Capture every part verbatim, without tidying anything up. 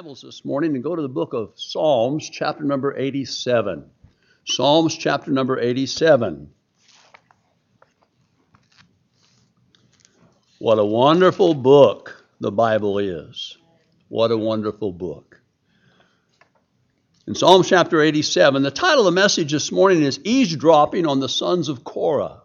Bibles this morning and go to the book of Psalms, chapter number eighty-seven. Psalms, chapter number eighty-seven. What a wonderful book the Bible is. What a wonderful book. In Psalms chapter eighty-seven, the title of the message this morning is Eavesdropping on the Sons of Korah.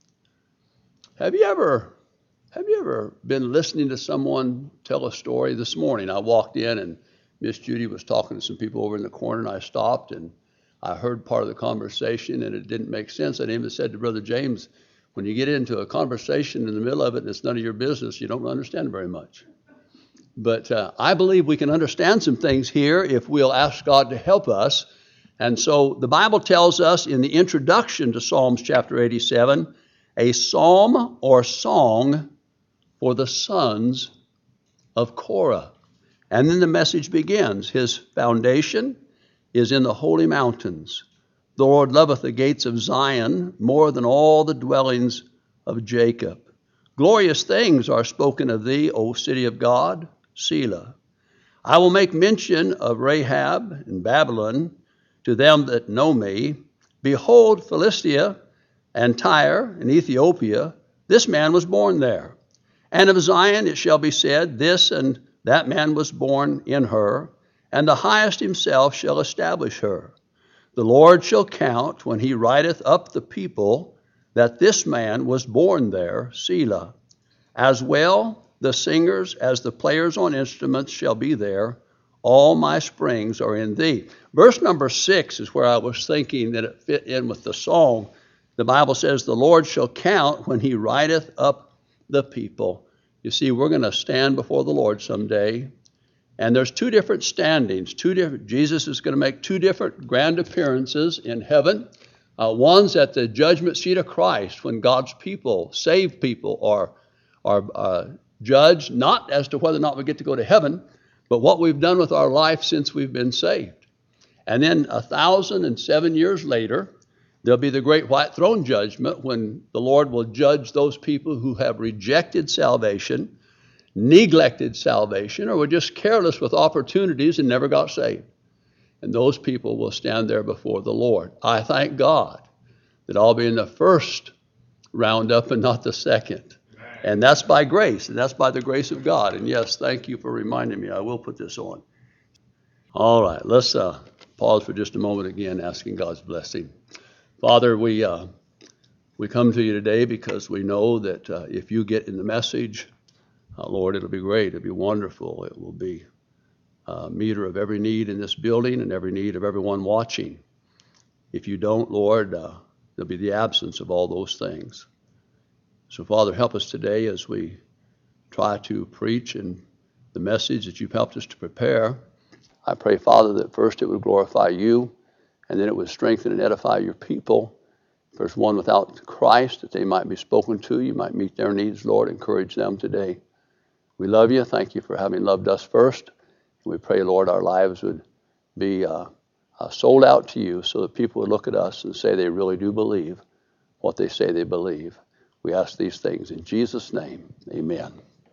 Have you ever Have you ever been listening to someone tell a story? This morning I walked in and Miss Judy was talking to some people over in the corner, and I stopped and I heard part of the conversation and it didn't make sense. I even said to Brother James, when you get into a conversation in the middle of it and it's none of your business, you don't understand very much. But uh, I believe we can understand some things here if we'll ask God to help us. And so the Bible tells us in the introduction to Psalms chapter eighty-seven, a psalm or song for the sons of Korah. And then the message begins. His foundation is in the holy mountains. The Lord loveth the gates of Zion more than all the dwellings of Jacob. Glorious things are spoken of thee, O city of God, Selah. I will make mention of Rahab and Babylon to them that know me. Behold, Philistia and Tyre and Ethiopia, this man was born there. And of Zion it shall be said, this and that man was born in her, and the highest himself shall establish her. The Lord shall count when he writeth up the people that this man was born there, Selah. As well the singers as the players on instruments shall be there. All my springs are in thee. Verse number six is where I was thinking that it fit in with the song. The Bible says, the Lord shall count when he writeth up the people. You see, we're going to stand before the Lord someday, and there's two different standings. Two different. Jesus is going to make two different grand appearances in heaven. Uh, one's at the judgment seat of Christ, when God's people, saved people, are are uh, judged not as to whether or not we get to go to heaven, but what we've done with our life since we've been saved. And then a thousand and seven years later, there'll be the great white throne judgment, when the Lord will judge those people who have rejected salvation, neglected salvation, or were just careless with opportunities and never got saved. And those people will stand there before the Lord. I thank God that I'll be in the first roundup and not the second. And that's by grace, and that's by the grace of God. And yes, thank you for reminding me. I will put this on. All right, let's uh, pause for just a moment again, asking God's blessing. Father, we uh, we come to you today because we know that uh, if you get in the message, uh, Lord, it'll be great. It'll be wonderful. It will be a meter of every need in this building and every need of everyone watching. If you don't, Lord, uh, there'll be the absence of all those things. So, Father, help us today as we try to preach and the message that you've helped us to prepare. I pray, Father, that first it would glorify you, and then it would strengthen and edify your people. First one without Christ, that they might be spoken to. You might meet their needs, Lord. Encourage them today. We love you. Thank you for having loved us first. We pray, Lord, our lives would be uh, uh, sold out to you so that people would look at us and say they really do believe what they say they believe. We ask these things in Jesus' name. Amen.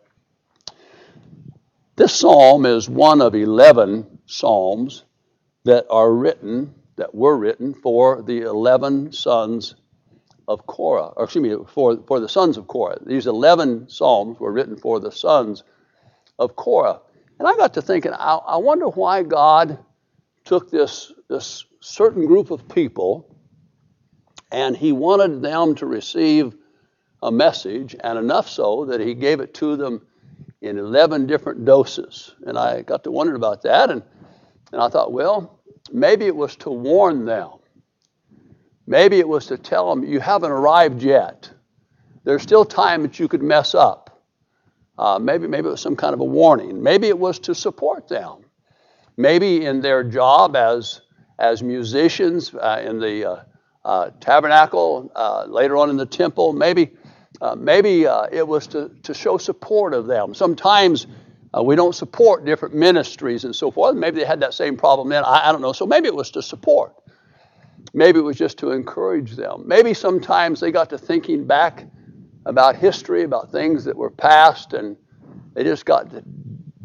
This psalm is one of eleven psalms that are written that were written for the eleven sons of Korah, or excuse me, for, for the sons of Korah. These eleven psalms were written for the sons of Korah. And I got to thinking, I, I wonder why God took this, this certain group of people and he wanted them to receive a message, and enough so that he gave it to them in eleven different doses. And I got to wondering about that, and, and I thought, well, maybe it was to warn them. Maybe it was to tell them, you haven't arrived yet. There's still time that you could mess up. Uh, maybe, maybe it was some kind of a warning. Maybe it was to support them. Maybe in their job as, as musicians uh, in the uh, uh, tabernacle, uh, later on in the temple. Maybe, uh, maybe uh, it was to, to show support of them. Sometimes Uh, we don't support different ministries and so forth. Maybe they had that same problem then. I, I don't know. So maybe it was to support. Maybe it was just to encourage them. Maybe sometimes they got to thinking back about history, about things that were past, and they just got to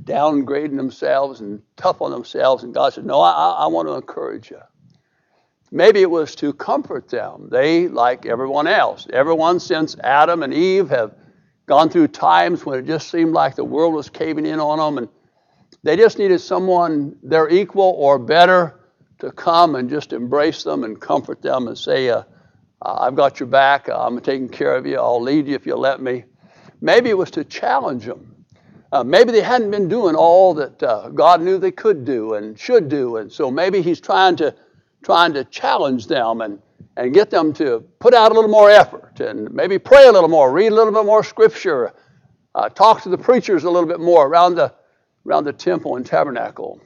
downgrading themselves and tough on themselves. And God said, no, I, I want to encourage you. Maybe it was to comfort them. They, like everyone else, everyone since Adam and Eve have gone through times when it just seemed like the world was caving in on them, and they just needed someone their equal or better to come and just embrace them and comfort them and say, uh, I've got your back, I'm taking care of you, I'll lead you if you'll let me. Maybe it was to challenge them. Uh, maybe they hadn't been doing all that uh, God knew they could do and should do, and so maybe he's trying to trying to challenge them and, and get them to put out a little more effort and maybe pray a little more, read a little bit more scripture, uh, talk to the preachers a little bit more around the around the temple and tabernacle.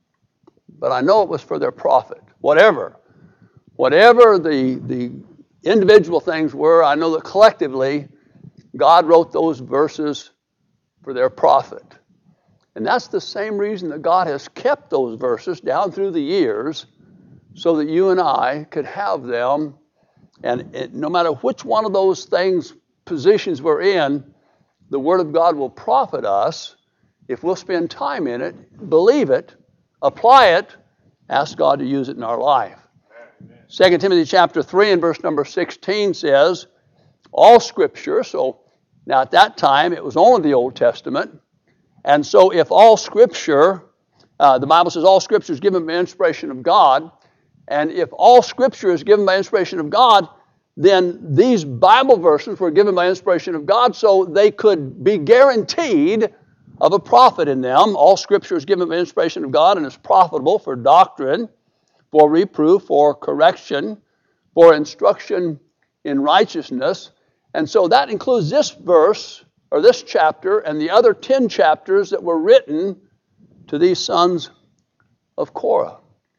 But I know it was for their profit. Whatever, whatever the, the individual things were, I know that collectively God wrote those verses for their profit. And that's the same reason that God has kept those verses down through the years, so that you and I could have them. And it, no matter which one of those things, positions we're in, the Word of God will profit us if we'll spend time in it, believe it, apply it, ask God to use it in our life. Amen. Second Timothy chapter three and verse number sixteen says, all Scripture, so now at that time it was only the Old Testament, and so if all Scripture, uh, the Bible says all Scripture is given by inspiration of God, and if all Scripture is given by inspiration of God, then these Bible verses were given by inspiration of God so they could be guaranteed of a profit in them. All Scripture is given by inspiration of God and is profitable for doctrine, for reproof, for correction, for instruction in righteousness. And so that includes this verse, or this chapter, and the other ten chapters that were written to these sons of Korah.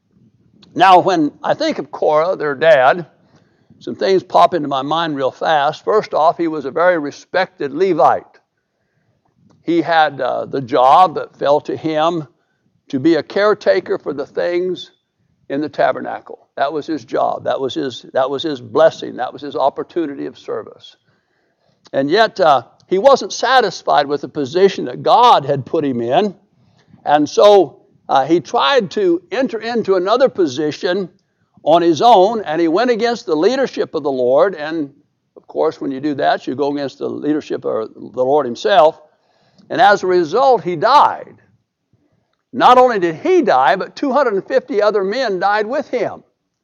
Now, when I think of Korah, their dad, some things pop into my mind real fast. First off, he was a very respected Levite. He had uh, the job that fell to him to be a caretaker for the things in the tabernacle. That was his job. That was his, that was his blessing. That was his opportunity of service. And yet, uh, he wasn't satisfied with the position that God had put him in. And so, Uh, he tried to enter into another position on his own, and he went against the leadership of the Lord. And, of course, when you do that, you go against the leadership of the Lord himself. And as a result, he died. Not only did he die, but two hundred fifty other men died with him.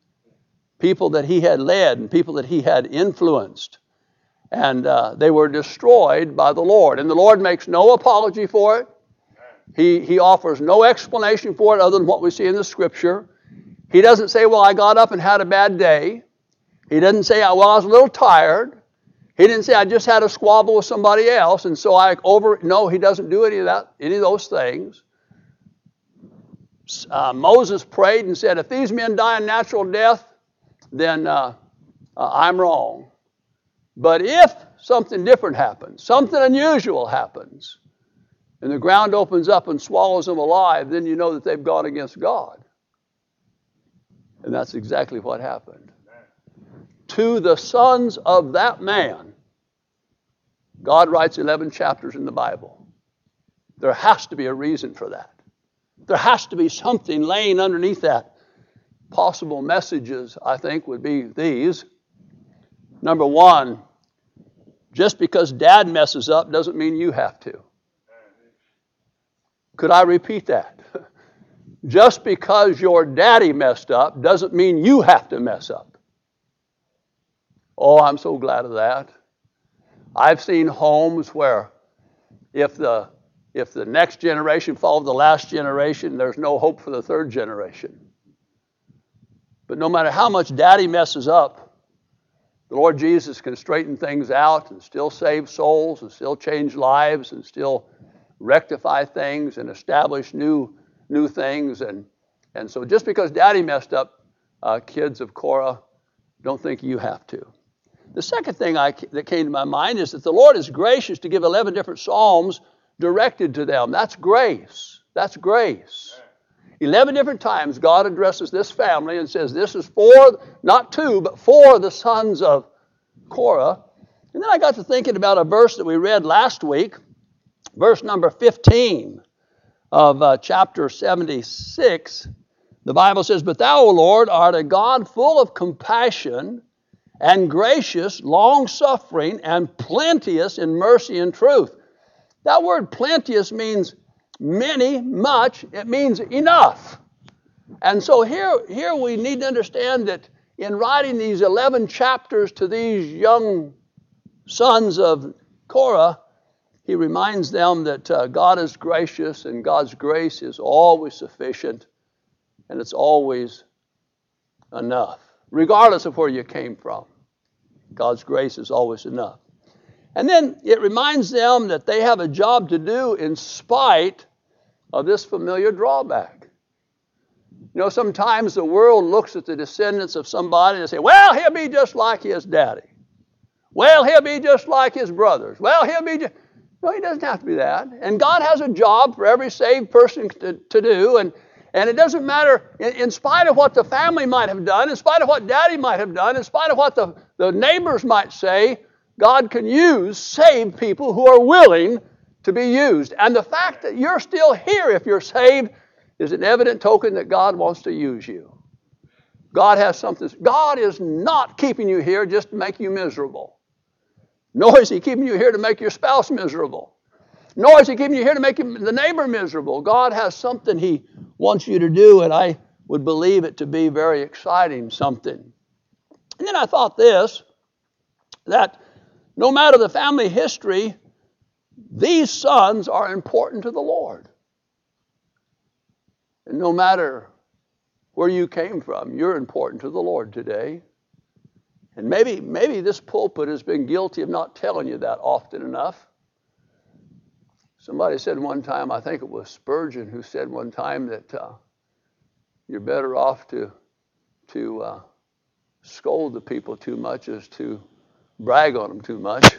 People that he had led and people that he had influenced. And uh, they were destroyed by the Lord. And the Lord makes no apology for it. He, he offers no explanation for it other than what we see in the Scripture. He doesn't say, well, I got up and had a bad day. He doesn't say, well, I was a little tired. He didn't say, I just had a squabble with somebody else, and so I over... No, he doesn't do any of that, any of those things. Uh, Moses prayed and said, if these men die a natural death, then uh, uh, I'm wrong. But if something different happens, something unusual happens, and the ground opens up and swallows them alive, then you know that they've gone against God. And that's exactly what happened. Amen. To the sons of that man, God writes eleven chapters in the Bible. There has to be a reason for that. There has to be something laying underneath that. Possible messages, I think, would be these. Number one, just because dad messes up doesn't mean you have to. Could I repeat that? Just because your daddy messed up doesn't mean you have to mess up. Oh, I'm so glad of that. I've seen homes where if the if the next generation followed the last generation, there's no hope for the third generation. But no matter how much daddy messes up, the Lord Jesus can straighten things out and still save souls and still change lives and still rectify things and establish new new things. And, and so just because daddy messed up, uh, kids of Korah, don't think you have to. The second thing I, that came to my mind is that the Lord is gracious to give eleven different psalms directed to them. That's grace. That's grace. eleven different times God addresses this family and says, this is for, not two, but for the sons of Korah. And then I got to thinking about a verse that we read last week, verse number fifteen. of uh, chapter seventy-six, the Bible says, "But thou, O Lord, art a God full of compassion and gracious, long-suffering, and plenteous in mercy and truth." That word plenteous means many, much. It means enough. And so here, here we need to understand that in writing these eleven chapters to these young sons of Korah, he reminds them that uh, God is gracious and God's grace is always sufficient and it's always enough, regardless of where you came from. God's grace is always enough. And then it reminds them that they have a job to do in spite of this familiar drawback. You know, sometimes the world looks at the descendants of somebody and say, well, he'll be just like his daddy. Well, he'll be just like his brothers. Well, he'll be just... No, he doesn't have to be that. And God has a job for every saved person to, to do. And, and it doesn't matter, in, in spite of what the family might have done, in spite of what daddy might have done, in spite of what the, the neighbors might say, God can use saved people who are willing to be used. And the fact that you're still here if you're saved is an evident token that God wants to use you. God has something. God is not keeping you here just to make you miserable. Nor is he keeping you here to make your spouse miserable. Nor is he keeping you here to make the neighbor miserable. God has something he wants you to do, and I would believe it to be very exciting something. And then I thought this, that no matter the family history, these sons are important to the Lord. And no matter where you came from, you're important to the Lord today. And maybe, maybe this pulpit has been guilty of not telling you that often enough. Somebody said one time, I think it was Spurgeon, who said one time that uh, you're better off to, to uh, scold the people too much as to brag on them too much.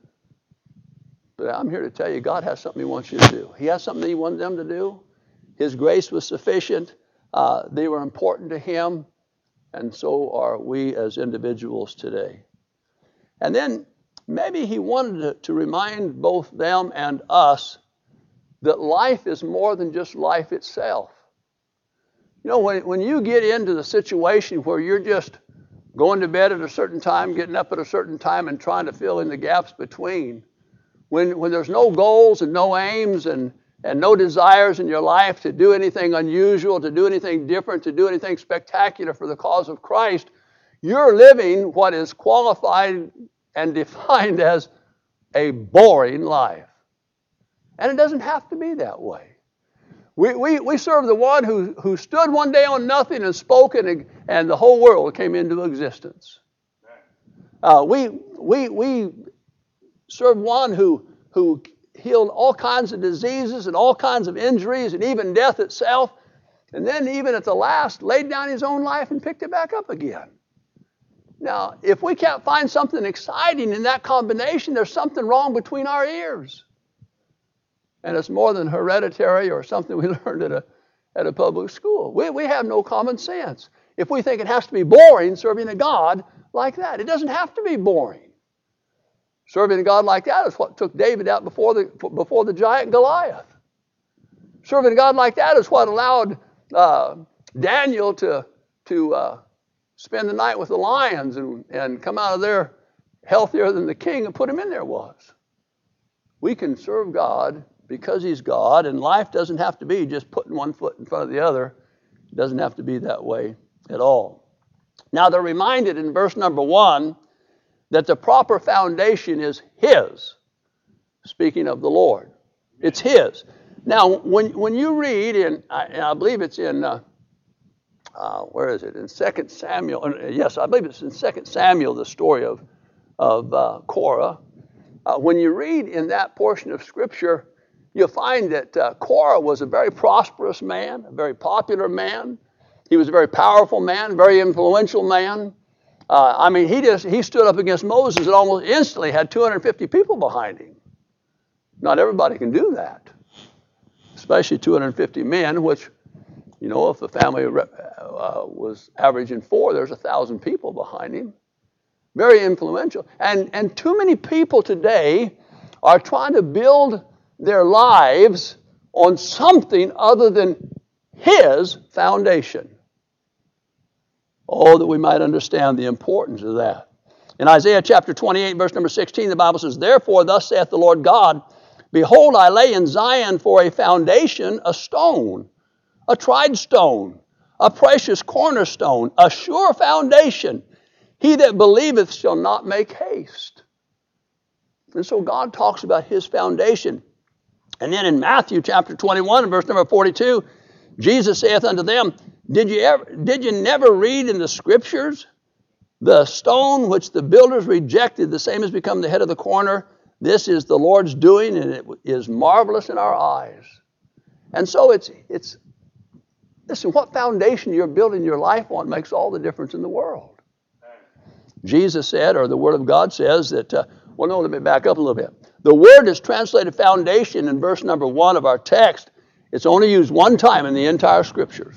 But I'm here to tell you, God has something he wants you to do. He has something he wanted them to do. His grace was sufficient. Uh, they were important to him. And so are we as individuals today. And then maybe he wanted to, to remind both them and us that life is more than just life itself. You know, when, when you get into the situation where you're just going to bed at a certain time, getting up at a certain time, and trying to fill in the gaps between, when, when there's no goals and no aims and and no desires in your life to do anything unusual, to do anything different, to do anything spectacular for the cause of Christ, you're living what is qualified and defined as a boring life. And it doesn't have to be that way. We, we, we serve the one who, who stood one day on nothing and spoke, and, and the whole world came into existence. Uh, we, we, we serve one who, who healed all kinds of diseases and all kinds of injuries and even death itself. And then even at the last, laid down his own life and picked it back up again. Now, if we can't find something exciting in that combination, there's something wrong between our ears. And it's more than hereditary or something we learned at a, at a public school. We, we have no common sense. If we think it has to be boring serving a God like that, it doesn't have to be boring. Serving a God like that is what took David out before the, before the giant Goliath. Serving a God like that is what allowed uh, Daniel to, to uh, spend the night with the lions and, and come out of there healthier than the king and put him in there was. We can serve God because he's God, and life doesn't have to be just putting one foot in front of the other. It doesn't have to be that way at all. Now they're reminded in verse number one that the proper foundation is his, speaking of the Lord. It's his. Now, when, when you read, in, I, I believe it's in, uh, uh, where is it? In Second Samuel. Yes, I believe it's in Second Samuel, the story of, of uh, Korah. Uh, when you read in that portion of Scripture, you'll find that uh, Korah was a very prosperous man, a very popular man. He was a very powerful man, very influential man. Uh, I mean, he just he stood up against Moses and almost instantly had two hundred fifty people behind him. Not everybody can do that, especially two hundred fifty men, which, you know, if the family uh, was averaging four, there's one thousand people behind him. Very influential. And, and too many people today are trying to build their lives on something other than his foundation. Oh, that we might understand the importance of that. In Isaiah chapter twenty-eight, verse number sixteen, the Bible says, "Therefore thus saith the Lord God, Behold, I lay in Zion for a foundation a stone, a tried stone, a precious cornerstone, a sure foundation. He that believeth shall not make haste." And so God talks about his foundation. And then in Matthew chapter twenty-one, verse number forty-two, Jesus saith unto them, Did you ever, did you never read in the scriptures, the stone which the builders rejected, the same has become the head of the corner? This is the Lord's doing, and it is marvelous in our eyes. And so it's, it's listen, what foundation you're building your life on makes all the difference in the world. Jesus said, or the Word of God says that, uh, well, no, let me back up a little bit. The word is translated foundation in verse number one of our text. It's only used one time in the entire Scriptures.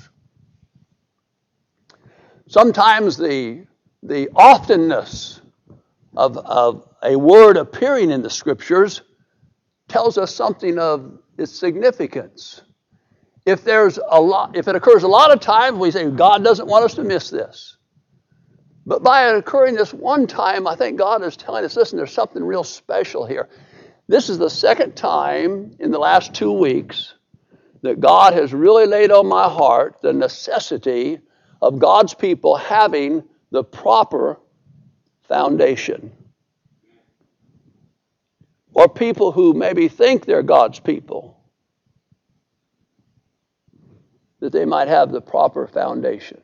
Sometimes the, the oftenness of, of a word appearing in the Scriptures tells us something of its significance. If there's a lot, if it occurs a lot of times, we say God doesn't want us to miss this. But by it occurring this one time, I think God is telling us, listen, there's something real special here. This is the second time in the last two weeks that God has really laid on my heart the necessity of God's people having the proper foundation. Or people who maybe think they're God's people, that they might have the proper foundation.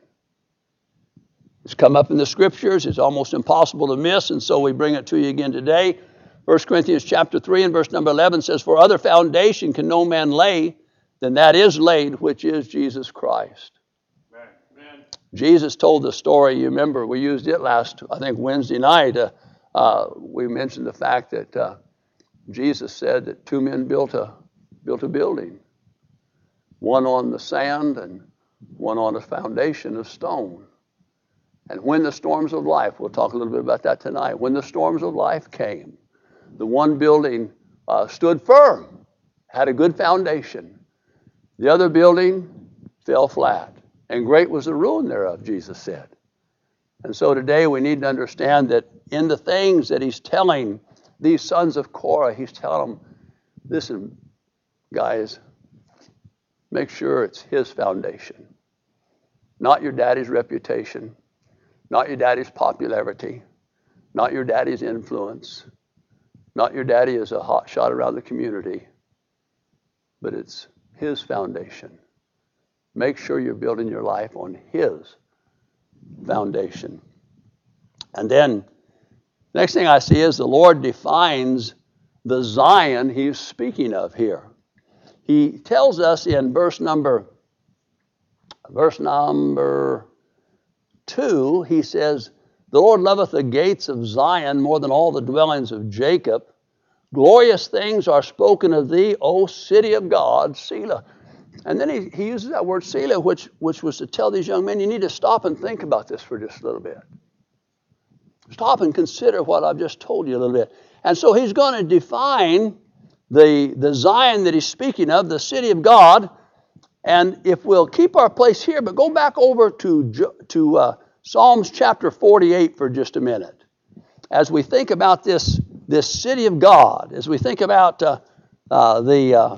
It's come up in the Scriptures. It's almost impossible to miss, and so we bring it to you again today. First Corinthians chapter three and verse number eleven says, For other foundation can no man lay than that is laid, which is Jesus Christ. Amen. Jesus told the story. You remember, we used it last, I think, Wednesday night. Uh, uh, we mentioned the fact that uh, Jesus said that two men built a, built a building, one on the sand and one on a foundation of stone. And when the storms of life, we'll talk a little bit about that tonight, when the storms of life came, the one building uh, stood firm, had a good foundation. The other building fell flat, and great was the ruin thereof, Jesus said. And so today we need to understand that in the things that he's telling these sons of Korah, he's telling them, listen, guys, make sure it's his foundation, not your daddy's reputation, not your daddy's popularity, not your daddy's influence, not your daddy as a hot shot around the community, but it's his foundation. Make sure you're building your life on his foundation. And then, next thing I see is the Lord defines the Zion he's speaking of here. He tells us in verse number, verse number two, he says, The Lord loveth the gates of Zion more than all the dwellings of Jacob. Glorious things are spoken of thee, O city of God, Selah. And then he, he uses that word Selah, which, which was to tell these young men, you need to stop and think about this for just a little bit. Stop and consider what I've just told you a little bit. And so he's going to define the, the Zion that he's speaking of, the city of God. And if we'll keep our place here, but go back over to, to uh, Psalms chapter forty-eight for just a minute. As we think about this, this city of God, as we think about uh, uh, the uh,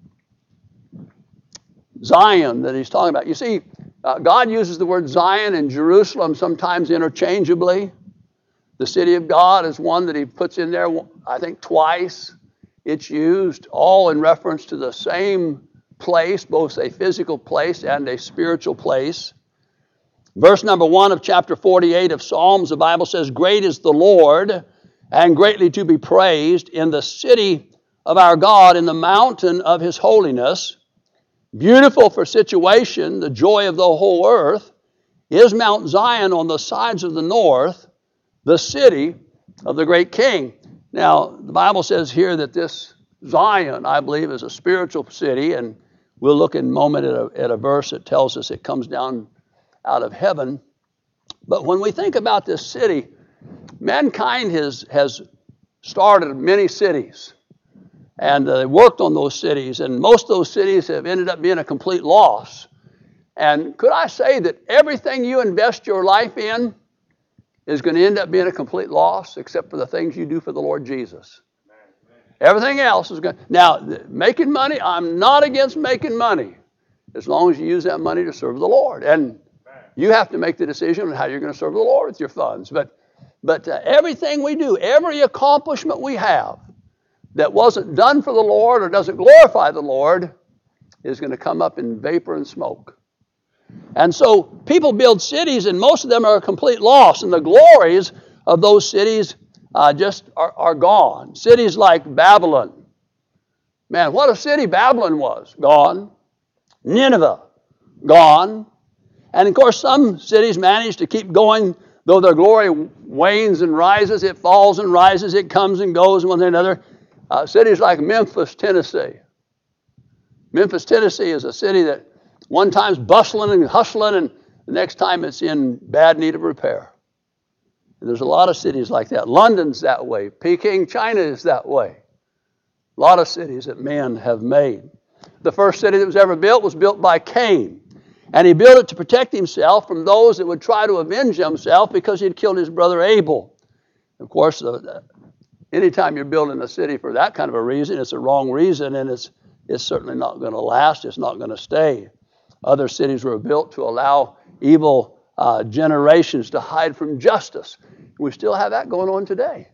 Zion that he's talking about. You see, uh, God uses the word Zion and Jerusalem sometimes interchangeably. The city of God is one that he puts in there, I think, twice. It's used all in reference to the same place, both a physical place and a spiritual place. Verse number one of chapter forty-eight of Psalms, the Bible says, Great is the Lord, and greatly to be praised in the city of our God, in the mountain of his holiness. Beautiful for situation, the joy of the whole earth, is Mount Zion on the sides of the north, the city of the great king. Now, the Bible says here that this Zion, I believe, is a spiritual city, and we'll look in a moment at a, at a verse that tells us it comes down out of heaven. But when we think about this city, mankind has, has started many cities. and uh, they worked on those cities, and most of those cities have ended up being a complete loss. And could I say that everything you invest your life in is going to end up being a complete loss, except for the things you do for the Lord Jesus? Everything else is going to... Now, making money, I'm not against making money, as long as you use that money to serve the Lord. And you have to make the decision on how you're going to serve the Lord with your funds. But, but uh, everything we do, every accomplishment we have that wasn't done for the Lord or doesn't glorify the Lord is going to come up in vapor and smoke. And so people build cities, and most of them are a complete loss, and the glories of those cities uh, just are, are gone. Cities like Babylon. Man, what a city Babylon was. Gone. Nineveh. Gone. And of course, some cities manage to keep going, though their glory wanes and rises. It falls and rises. It comes and goes one thing another. Uh, cities like Memphis, Tennessee. Memphis, Tennessee is a city that one time's bustling and hustling, and the next time it's in bad need of repair. And there's a lot of cities like that. London's that way. Peking, China is that way. A lot of cities that men have made. The first city that was ever built was built by Cain. And he built it to protect himself from those that would try to avenge himself because he'd killed his brother Abel. Of course, uh, anytime you're building a city for that kind of a reason, it's a wrong reason, and it's, it's certainly not going to last. It's not going to stay. Other cities were built to allow evil uh, generations to hide from justice. We still have that going on today.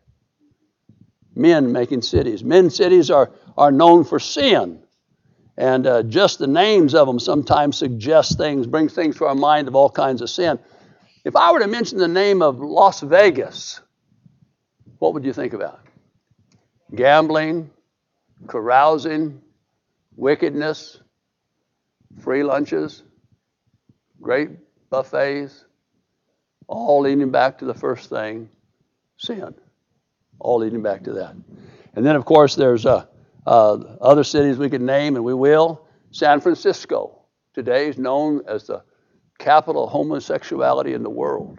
Men making cities. Men cities are, are known for sin. And uh, just the names of them sometimes suggest things, bring things to our mind of all kinds of sin. If I were to mention the name of Las Vegas, what would you think about? Gambling, carousing, wickedness, free lunches, great buffets, all leading back to the first thing, sin. All leading back to that. And then, of course, there's uh, uh, other cities we could name, and we will. San Francisco today is known as the capital of homosexuality in the world.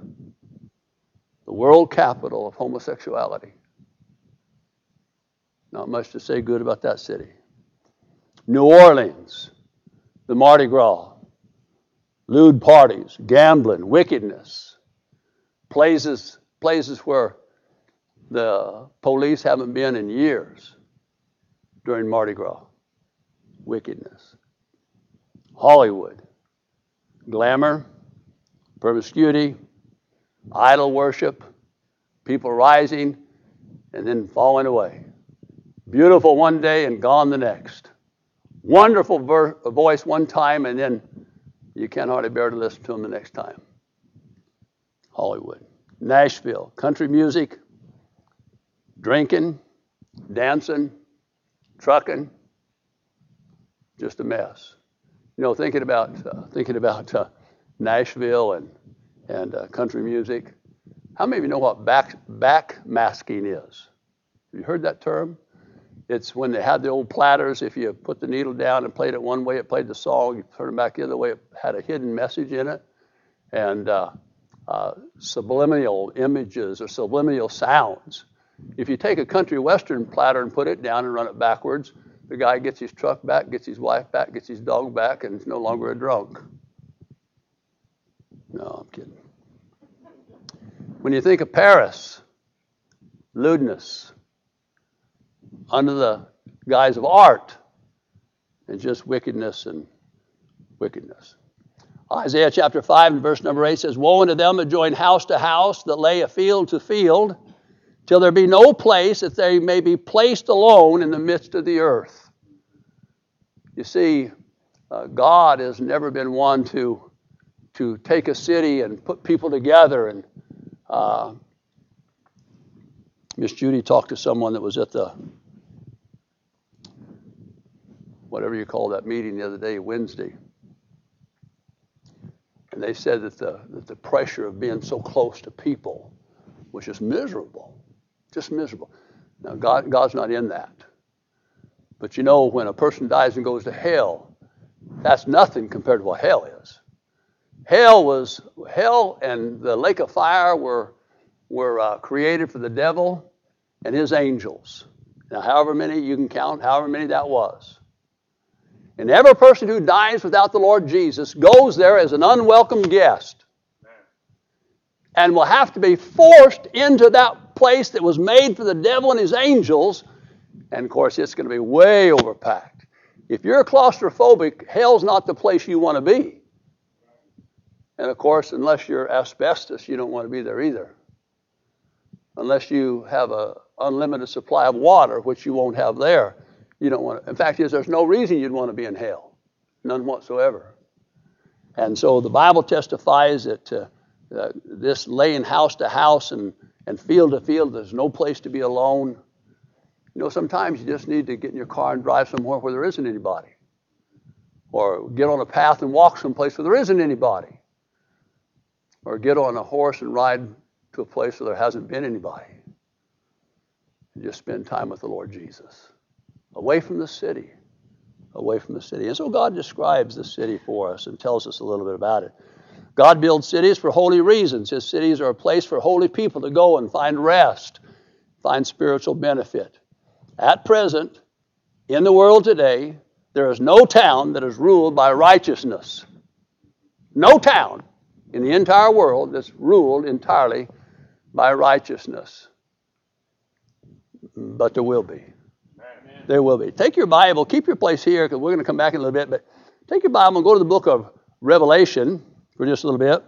The world capital of homosexuality. Not much to say good about that city. New Orleans, the Mardi Gras, lewd parties, gambling, wickedness, places, places where the police haven't been in years during Mardi Gras, wickedness. Hollywood, glamour, promiscuity, idol worship, people rising and then falling away. Beautiful one day and gone the next. Wonderful ver- voice one time, and then you can't hardly bear to listen to them the next time. Hollywood. Nashville. Country music, drinking, dancing, trucking, just a mess. You know, thinking about uh, thinking about uh, Nashville and and uh, country music. How many of you know what back backmasking is? Have you heard that term? It's when they had the old platters. If you put the needle down and played it one way, it played the song. You turn it back the other way, it had a hidden message in it. And uh, uh, subliminal images or subliminal sounds. If you take a country western platter and put it down and run it backwards, the guy gets his truck back, gets his wife back, gets his dog back, and is no longer a drunk. No, I'm kidding. When you think of Paris, lewdness, under the guise of art, and just wickedness and wickedness. Isaiah chapter five and verse number eight says, "Woe unto them that join house to house, that lay a field to field, till there be no place that they may be placed alone in the midst of the earth." You see, uh, God has never been one to, to take a city and put people together. And uh, Miss Judy talked to someone that was at the whatever you call that meeting the other day, Wednesday. And they said that the, that the pressure of being so close to people was just miserable, just miserable. Now, God, God's not in that. But you know, when a person dies and goes to hell, that's nothing compared to what hell is. Hell was, hell and the lake of fire were, were uh, created for the devil and his angels. Now, however many you can count, however many that was. And every person who dies without the Lord Jesus goes there as an unwelcome guest. And will have to be forced into that place that was made for the devil and his angels. And, of course, it's going to be way overpacked. If you're claustrophobic, hell's not the place you want to be. And, of course, unless you're asbestos, you don't want to be there either. Unless you have an unlimited supply of water, which you won't have there. You don't want to. In fact, there's no reason you'd want to be in hell. None whatsoever. And so the Bible testifies that uh, uh, this laying house to house and, and field to field, there's no place to be alone. You know, sometimes you just need to get in your car and drive somewhere where there isn't anybody. Or get on a path and walk someplace where there isn't anybody. Or get on a horse and ride to a place where there hasn't been anybody. And just spend time with the Lord Jesus. Away from the city. Away from the city. And so God describes the city for us and tells us a little bit about it. God builds cities for holy reasons. His cities are a place for holy people to go and find rest, find spiritual benefit. At present, in the world today, there is no town that is ruled by righteousness. No town in the entire world that's ruled entirely by righteousness. But there will be. Amen. There will be. Take your Bible. Keep your place here because we're going to come back in a little bit. But take your Bible and go to the book of Revelation for just a little bit.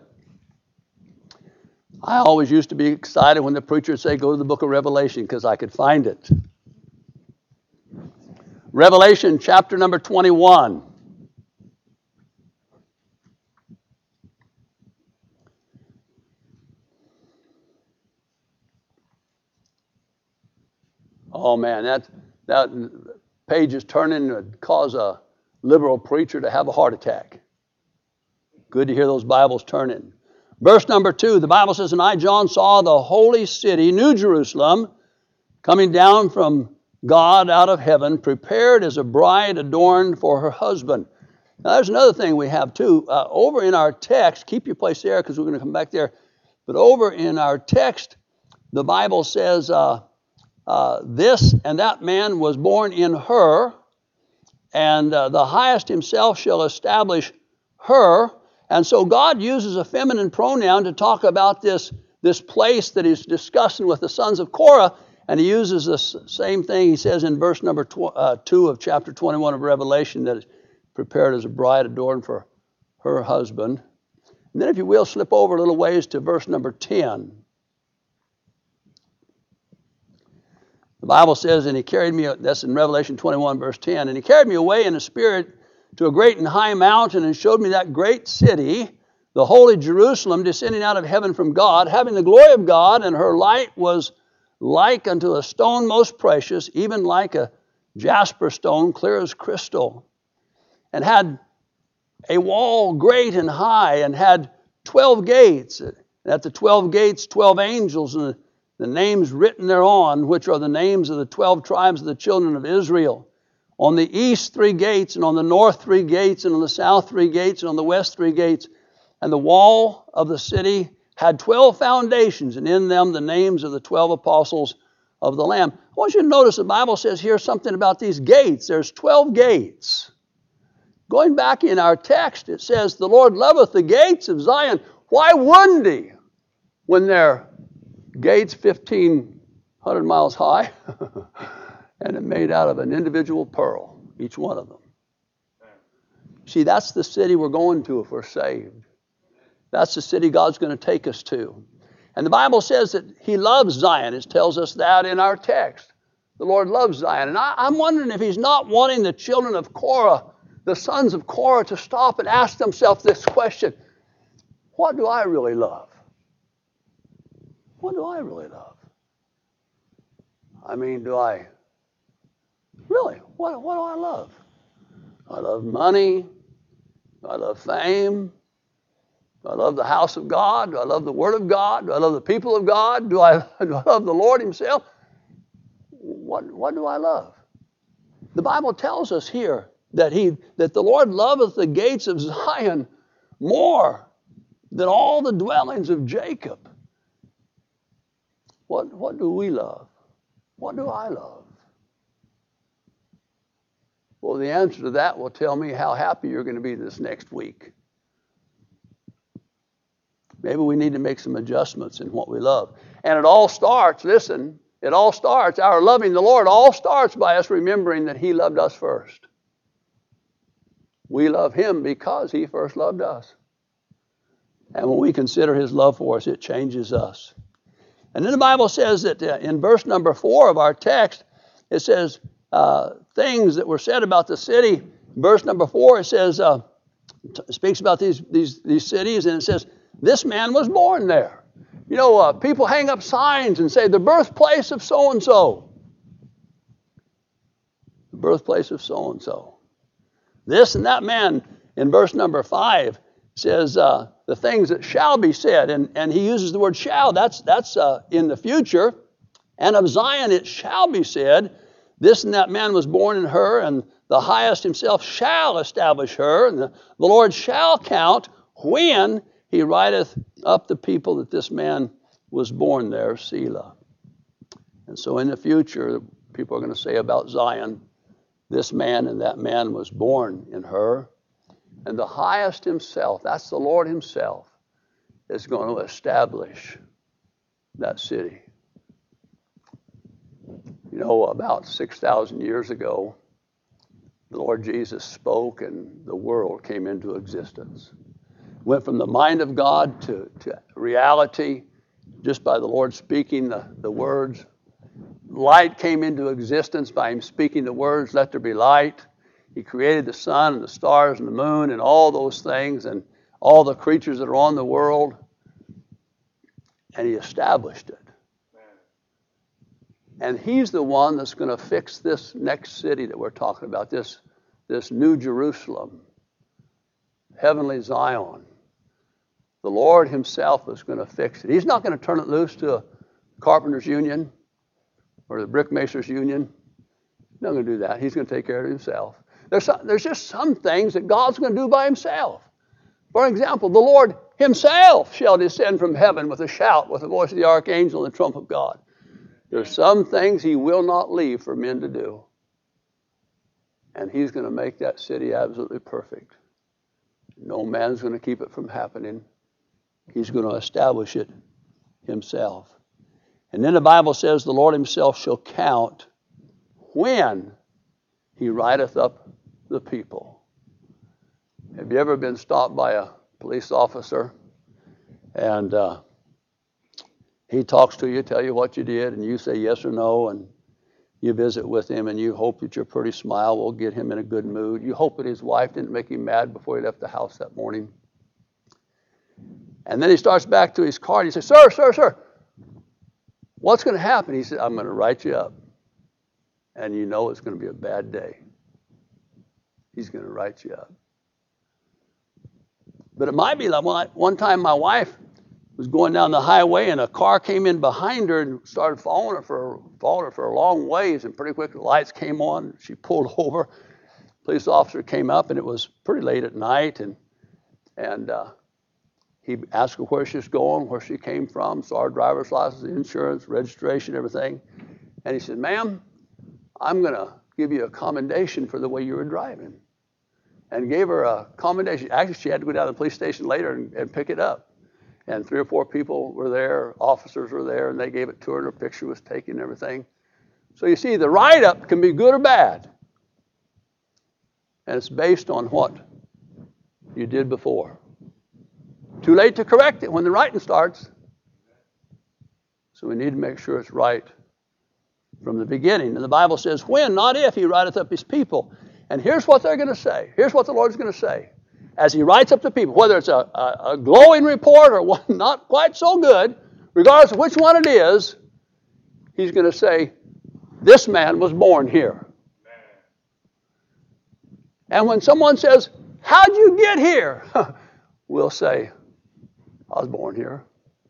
I always used to be excited when the preacher would say, go to the book of Revelation because I could find it. Revelation chapter number twenty-one. Oh man, that that page is turning to cause a liberal preacher to have a heart attack. Good to hear those Bibles turning. Verse number two, the Bible says, and I, John, saw the holy city, New Jerusalem, coming down from God out of heaven, prepared as a bride adorned for her husband. Now, there's another thing we have too. Uh, over in our text, keep your place there because we're going to come back there. But over in our text, the Bible says, uh, uh, this and that man was born in her, and uh, the highest himself shall establish her. And so God uses a feminine pronoun to talk about this, this place that he's discussing with the sons of Korah. And he uses the same thing he says in verse number tw- uh, two of chapter twenty-one of Revelation, that is prepared as a bride adorned for her husband. And then if you will, slip over a little ways to verse number ten. The Bible says, and he carried me, that's in Revelation twenty-one, verse ten, and he carried me away in the spirit to a great and high mountain and showed me that great city, the holy Jerusalem, descending out of heaven from God, having the glory of God, and her light was like unto a stone most precious, even like a jasper stone, clear as crystal, and had a wall great and high, and had twelve gates. And at the twelve gates, twelve angels, and the, the names written thereon, which are the names of the twelve tribes of the children of Israel. On the east three gates, and on the north three gates, and on the south three gates, and on the west three gates. And the wall of the city had twelve foundations, and in them the names of the twelve apostles of the Lamb. I want you to notice the Bible says here something about these gates. There's twelve gates. Going back in our text, it says, the Lord loveth the gates of Zion. Why wouldn't he? When they're gates fifteen hundred miles high, and they're made out of an individual pearl, each one of them. See, that's the city we're going to if we're saved. That's the city God's going to take us to. And the Bible says that he loves Zion. It tells us that in our text. The Lord loves Zion. And I, I'm wondering if he's not wanting the children of Korah, the sons of Korah, to stop and ask themselves this question. What do I really love? What do I really love? I mean, do I... Really, what, what do I love? I love money. I love fame. Do I love the house of God? Do I love the Word of God? Do I love the people of God? Do I, do I love the Lord himself? What, what do I love? The Bible tells us here that he that the Lord loveth the gates of Zion more than all the dwellings of Jacob. What, what do we love? What do I love? Well, the answer to that will tell me how happy you're going to be this next week. Maybe we need to make some adjustments in what we love. And it all starts, listen, it all starts, our loving the Lord all starts by us remembering that He loved us first. We love Him because He first loved us. And when we consider His love for us, it changes us. And then the Bible says that uh, in verse number four of our text, it says uh, things that were said about the city. Verse number four, it says, uh, t- speaks about these, these, these cities, and it says, this man was born there. You know, uh, people hang up signs and say, the birthplace of so-and-so. The birthplace of so-and-so. This and that man, in verse number five, says uh, the things that shall be said. And, and he uses the word shall. That's, that's uh, in the future. And of Zion it shall be said, this and that man was born in her, and the highest himself shall establish her, and the, the Lord shall count when He writeth up the people that this man was born there, Selah. And so in the future, people are going to say about Zion, this man and that man was born in her. And the highest Himself, that's the Lord Himself, is going to establish that city. You know, about six thousand years ago, the Lord Jesus spoke and the world came into existence. Went from the mind of God to, to reality just by the Lord speaking the, the words. Light came into existence by Him speaking the words, let there be light. He created the sun and the stars and the moon and all those things and all the creatures that are on the world. And He established it. And He's the one that's going to fix this next city that we're talking about, this, this New Jerusalem, heavenly Zion. The Lord Himself is going to fix it. He's not going to turn it loose to a carpenter's union or the brickmakers union. He's not going to do that. He's going to take care of it Himself. There's, some, there's just some things that God's going to do by Himself. For example, the Lord Himself shall descend from heaven with a shout, with the voice of the archangel and the trump of God. There's some things He will not leave for men to do. And He's going to make that city absolutely perfect. No man's going to keep it from happening. He's going to establish it Himself. And then the Bible says the Lord Himself shall count when He writeth up the people. Have you ever been stopped by a police officer and uh, he talks to you, tell you what you did, and you say yes or no, and you visit with him, and you hope that your pretty smile will get him in a good mood. You hope that his wife didn't make him mad before he left the house that morning. And then he starts back to his car, and he says, sir, sir, sir, what's going to happen? He said, I'm going to write you up. And you know it's going to be a bad day. He's going to write you up. But it might be like one time my wife was going down the highway and a car came in behind her and started following her for, following her for a long ways, and pretty quick the lights came on. She pulled over. Police officer came up, and it was pretty late at night, and and uh, he asked her where she was going, where she came from, saw her driver's license, insurance, registration, everything. And he said, ma'am, I'm going to give you a commendation for the way you were driving. And gave her a commendation. Actually, she had to go down to the police station later and, and pick it up. And three or four people were there, officers were there, and they gave it to her, and her picture was taken and everything. So you see, the write-up can be good or bad. And it's based on what you did before. Too late to correct it when the writing starts. So we need to make sure it's right from the beginning. And the Bible says, when, not if, He writeth up His people. And here's what they're going to say. Here's what the Lord's going to say. As He writes up the people, whether it's a, a, a glowing report or one not quite so good, regardless of which one it is, He's going to say, this man was born here. And when someone says, how'd you get here? We'll say, I was born here.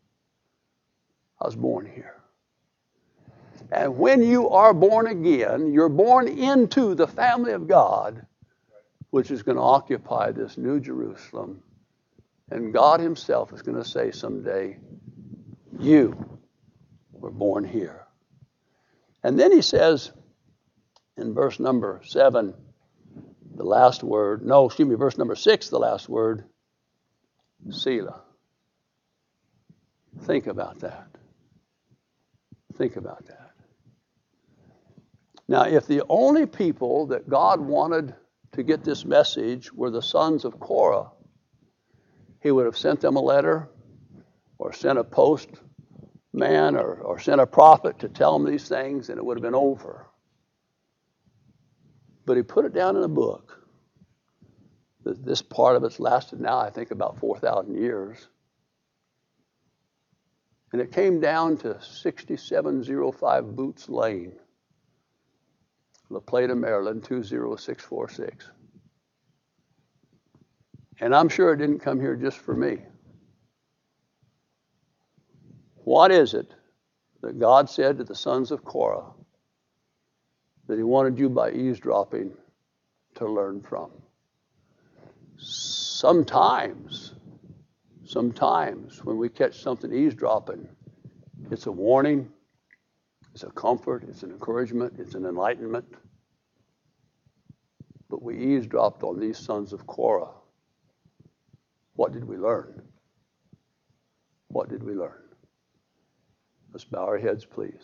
I was born here. And when you are born again, you're born into the family of God, which is going to occupy this New Jerusalem. And God Himself is going to say someday, you were born here. And then He says in verse number seven, The last word, no, excuse me, verse number six, the last word, Selah. Think about that. Think about that. Now, if the only people that God wanted to get this message were the sons of Korah, he would have sent them a letter or sent a postman or, or sent a prophet to tell them these things, and it would have been over. But he put it down in a book. This part of it's lasted now, I think, about four thousand years. And it came down to sixty-seven oh five Boots Lane, La Plata, Maryland, two zero six four six. And I'm sure it didn't come here just for me. What is it that God said to the sons of Korah that he wanted you by eavesdropping to learn from? Sometimes, sometimes when we catch something eavesdropping, it's a warning, it's a comfort, it's an encouragement, it's an enlightenment. But we eavesdropped on these sons of Korah. What did we learn? What did we learn? Let's bow our heads, please.